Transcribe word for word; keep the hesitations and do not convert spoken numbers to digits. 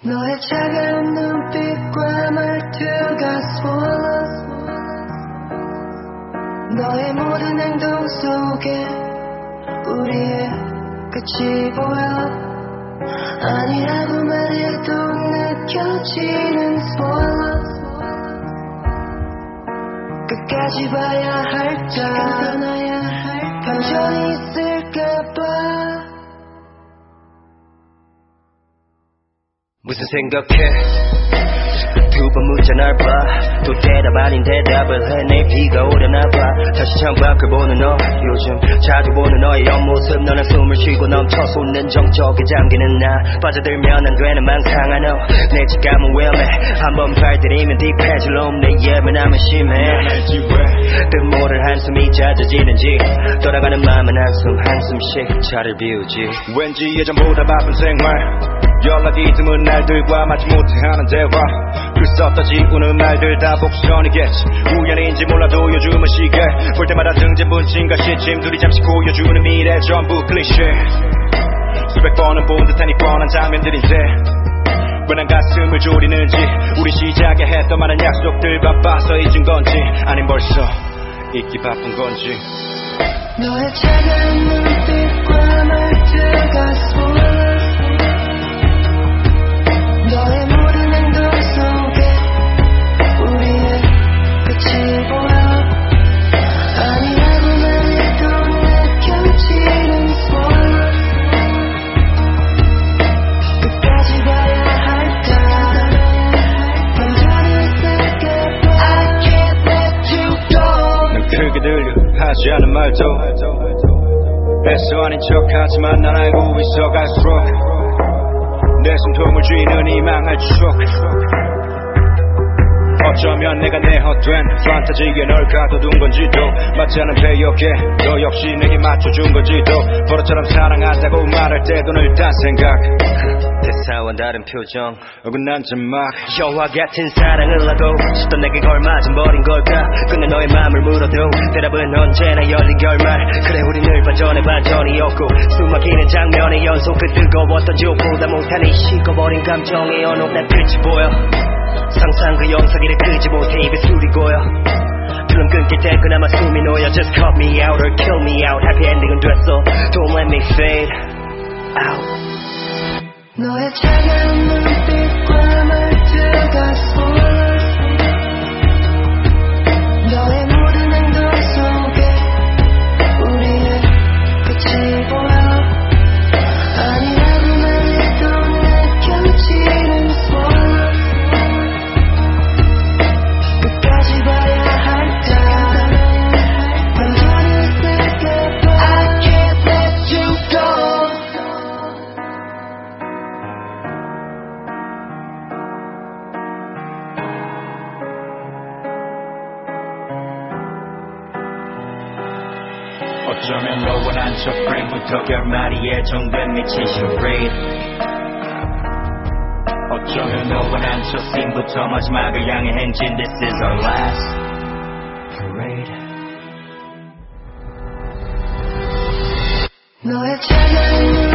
너의 차가운 눈빛과 말투가 swallows 너의 모든 행동 속에 우리의 끝이 보여 아니라고 말해도 느껴지는 swallows 끝까지 봐야 할까 떠나야 할까 반전이 있을까봐 무슨 생각해 두 번 문자 날 봐 또 대답 아닌 대답을 해 내 비가 오려나 봐 다시 창밖을 보는 너 요즘 자주 보는 너의 옆모습 너는 숨을 쉬고 넘쳐 솟는 정적에 잠기는 나 빠져들면 안 되는 망상한 너 내 직감은 위험해 한번 발들이면 딥해질 놈 내 예민함은 심해 난 알지 왜 뜻 모를 한숨이 잦아지는지 돌아가는 마음은 한숨 한숨씩 차를 비우지 왠지 예전보다 바쁜 생활 연락이 드문 날들과 마치 못해 하는 대화 글 썼다 지우는 말들 다 복선이겠지 우연인지 몰라도 요즘은 시계 볼 때마다 등진분진과 시침들이 잠시 보여주는 미래 전부 클리셰 수백 번은 본 듯한 이 뻔한 장면들인데 왜 난 가슴을 졸이는지 우리 시작에 했던 많은 약속들 바빠서 잊은 건지 아님 벌써 잊기 바쁜 건지 너의 차가운 눈빛과 말투가 swallows 너의 모든 행동 속에 우리의 끝이 보여 아니라고 말해도 느껴지는 swallows 끝까지 봐야 할까 반전이 있을까봐 I can't let you go 난 크게 들려 하지 않은 말도 애써 아닌 척하지만 난 알고 있어 갈수록 내 숨통을 쥐는 이 망할 추억 어쩌면 내가 내 헛된 판타지에 널 가둬둔 건지도 맞지 않은 배역에 너 역시 내게 맞춰준 건지도 버릇처럼 사랑한다고 말할 때도 늘 딴 생각 대사와 다른 표정 어긋난 점막 여와 같은 사랑을 놔도 싶던 내게 걸맞은 버린 걸까 끝내 너의 마음을 물어도 대답은 언제나 열린 결말 그래 우리 늘 반전에 반전이었고 숨막히는 장면의 연속 그 뜨거웠던 지옥보다 못하는 식어버린 감정의 언옥 난 끝이 보여 상상 그 영상기를 끄지 못해 입에 술이 고여 film 끊길 때 그나마 숨이 놓여 Just cut me out or kill me out Happy ending은 됐어 Don't let me fade out 너의 차가운 눈빛과 말투가 swallows 너의 모든 행동 속에 우리의 끝이 보여 아니라고 말해도 느껴지는 swallows 끝까지 봐야 할까 반전이 있을까봐 I can't let you go 어쩌면 너와 난 첫 프레임부터 결말이 예정된 미친 charade 어쩌면 너와 난 첫 씬부터 마지막을 향해 행진 This is our last parade 너의 차가운